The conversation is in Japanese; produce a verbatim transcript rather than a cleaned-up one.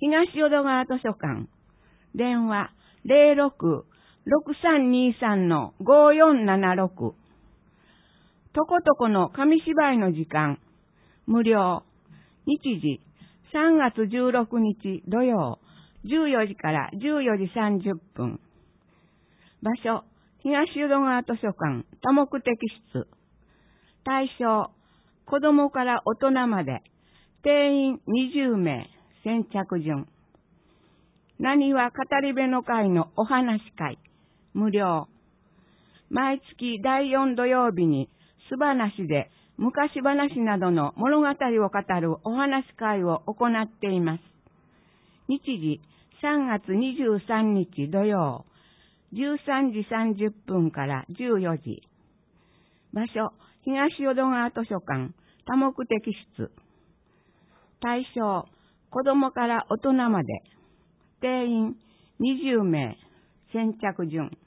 東淀川図書館。電話ゼロろく ろくさんにさん ごよんななろく。とことこの紙芝居の時間。無料。日時さんがつじゅうろくにち土曜じゅうよじからじゅうよじさんじゅっぷん。場所東淀川図書館多目的室。対象子供から大人まで。定員にじゅうめい。先着順。なにわ語り部の会のお話会。無料。毎月だいよん土曜日に素話で昔話などの物語を語るお話会を行っています。日時さんがつにじゅうさんにち土曜じゅうさんじさんじゅっぷんからじゅうよじ。場所東淀川図書館多目的室。対象子供から大人まで。定員にじゅうめい。先着順。